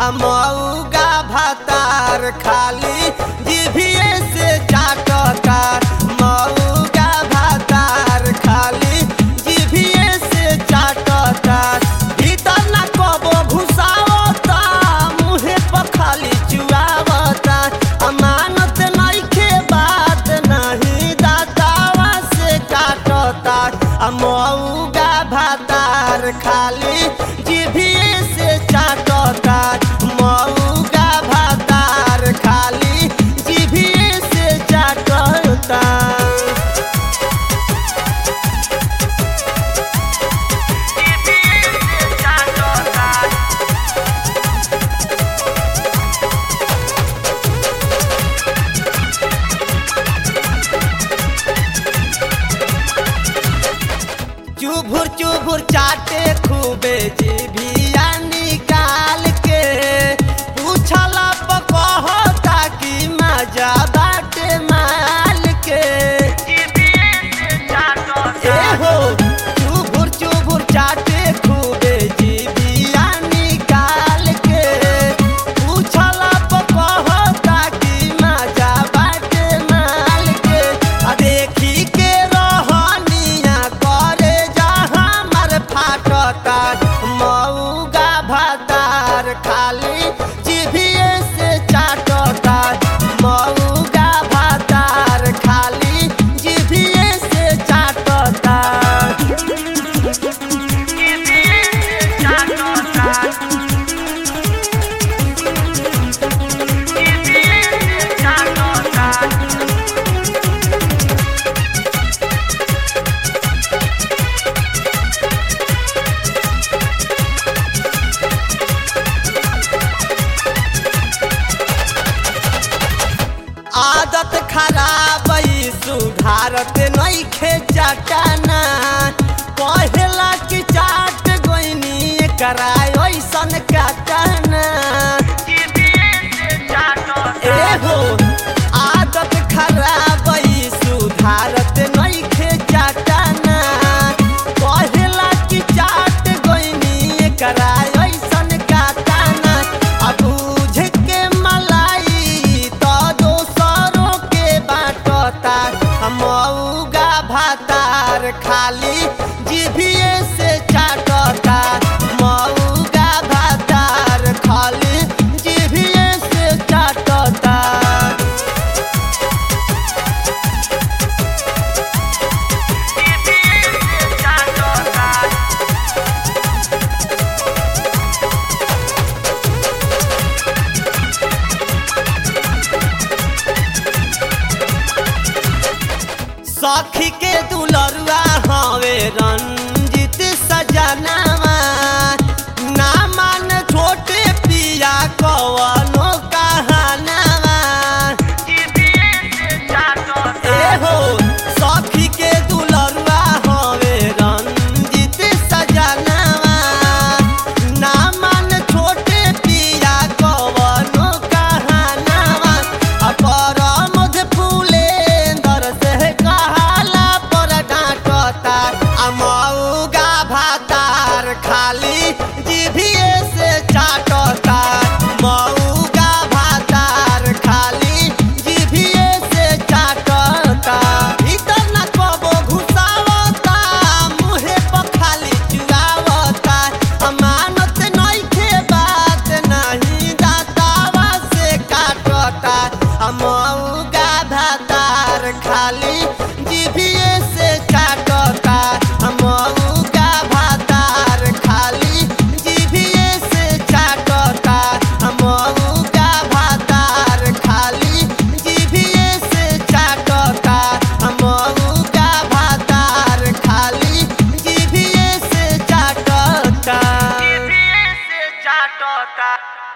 मऊगा भातार खाली जीभिए से चाटता। मऊगा भातार खाली जीभिए से चाटता। भीतर ना कबो घुसावता, मुहे पर खाली चुआवता। अमानत नइखे बात नहीं दातावा से काटता। मऊगा भातार खाली जीभिए से चाटता। मऊगा भातार खाली जीभिए से चाटता। चुभुर चुभुर चाटे खूबे जीभिया निकाल के। पूछला कहता कि मजा बाटे माल के। एहो चुभुर चुभुर चाटे खूबे जीभिया निकाल के। पूछला कहता कि मजा बाटे माल के। देखी के रहनिया करे फाटता। मऊगा भातार खाली जीभिए से चाटता। मऊगा भातार खाली जीभिए से चाटता। आदत खराब सुधारत नइखे चटाना। कहेला कि चाट गोइनी करा ऐसन काटना। एहो आदत खराब सुधारत नइखे चटाना। कहेला कि चाट गोइनी करा ऐसन काटना। अब बुझ के मलाई तो दोसरों के बाटता। मऊगा भातार खाली जीभिए से चाटता। मऊगा भातार खाली जीभिए से चाटता। सखी के दुलरुआ हवे रंजित सजनावा। ना मान छोटे पिया कवनो कहानावा। एहो सखी के दुलरुआ हवे रंजित सजनावा। ना मान छोटे पिया कवनो कहानावा। परमध फूलेंदर से कहाला पर डांटता। मऊगा भातार खाली जीभिए से चाटता। मऊगा भातार खाली जीभिए से चाटता। भीतर न कबो घुसावता, मुहे पर खाली चुआवता। अमानत नइखे बात नहीं दातावा से काटता। मऊगा भातार खाली जीभिए से चाटता। मऊगा भातार खाली जीभिए से चाटता। मऊगा भातार खाली जीभिए से चाटता। मऊगा भातार खाली जीभिए से चाटता। जीभिए से चाटता।